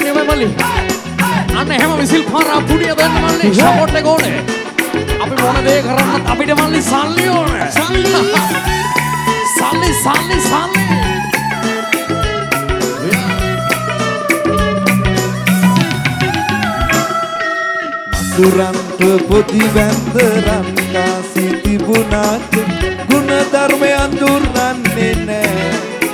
Ready Mali. Anne හැම whistle පාරක් පුඩිය දෙන්න මල්ලි. සපෝට් එක ඕනේ. අපි මොන දේ කරන්නත් අපිට මල්ලි සල්ලි ඕනේ. සල්ලි. දුරන්ත පොදි වැන්ද රංකා සිටිබුණාට ගුණ ධර්මයන් දුරන්නේ නෑ.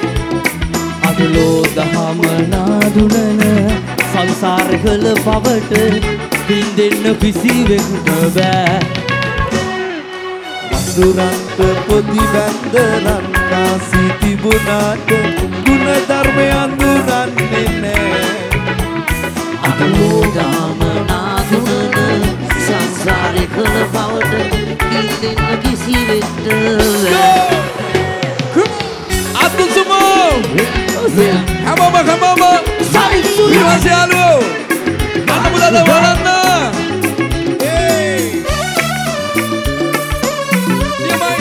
අදලෝ දහම නාදුනන සංසාර කළ පවට බින්දෙන්න කිසිවෙකුට බෑ. දුරන්ත පොදි වැන්ද රංකා සිටිබුණාට ගුණ ධර්මයන් දුරන්නේ නෑ. අදලෝ දහම නාදුනන සංසාර කළ පවට බින්දෙන්න කිසිවෙකුට බෑ. Abdul Sumo! Come on! Terima Alu! Mana muda ada warna? Hey! Dia main.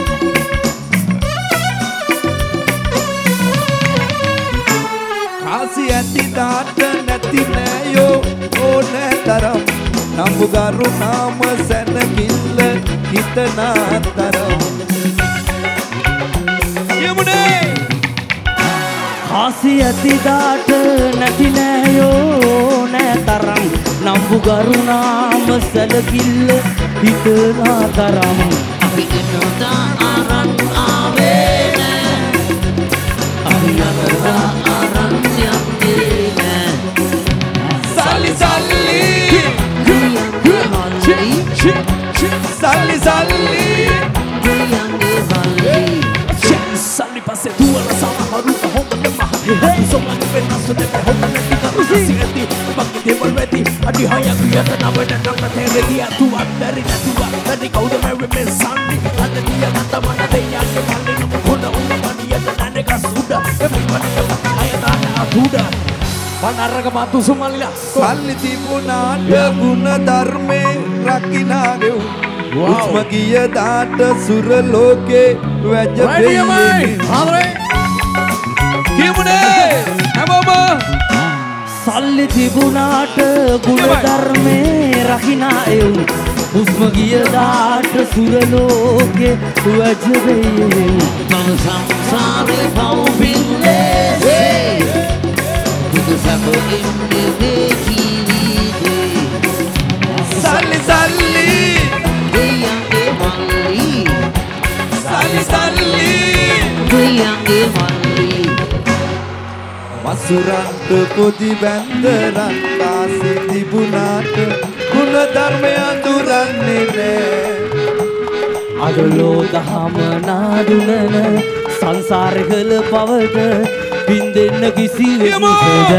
Kasih hati data nanti nayo oh netaram. Namu garu nama sana gila kita nataram. හාසි ඇතිදාට නැති නෑයෝ නෑ තරම් නම්බු ගරුනාම සැලකිල්ල හිතනා තරම් අපි එනෝදා අරන් ආවේ නෑ අපි අතරදා අරන් යන්නේ නෑ සල්ලි Sali passe tua la sama haruta honda de maha. Insomma che penna su de honda de tika sieti. Bakki de volveti adi haya kiyata na wena na tere dia tu andari na tu adi kauda me me sandi adi dia nata mana de ya ke kalli no honda honda maniya na ne ka suda e me maniya aya na atuda Panaraka matu sumalila සල්ලි තිබුණාට ගුණ ධර්මේ රකිනාගේ උස්ම ගිය දාට සුර ලෝකේ වැජබෙන්නේ Andre කියමුනේ හැමෝම සල්ලි තිබුණාට ගුණ ධර්මේ රකිනා එවුන් උස්ම ගිය දාට සුර ලෝකේ වැජබෙන්නේ මම සංසාරේ පවුපින්නේ වසුරන්ත පොදි බැන්ද රංකා සිටිබුණාට ගුණ ධර්මයන් දුරන්නේ නෑ. අදලෝ දහම නාදුනන සංසාර කළ පවට බින්දෙන්න කිසිවෙකුට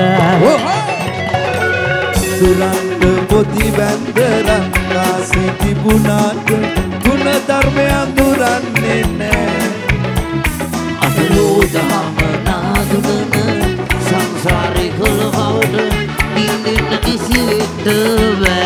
දුරන්ත පොදි බැන්ද රංකා සිටිබුණාට ගුණ ධර්මයන් දුරන්නේ නෑ. අදලෝ දහම නාදුනන සංසාර කළ පවට බින්දෙන්න කිසිවෙකුට